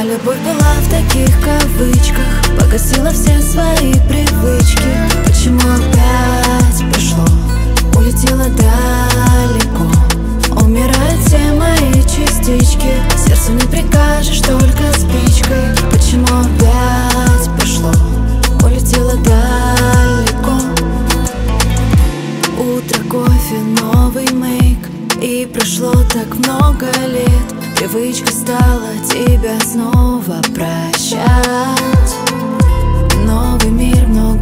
любовь была в таких кавычках, погасила все свои привычки. Почему опять прошло, улетело далеко? Умирают все мои частички, сердцу не прикажешь, только спичкой. Почему опять прошло, улетело далеко? Утро, кофе, новый мейк, и прошло так много лет. Привычка стала тебя снова прощать. Новый мир, много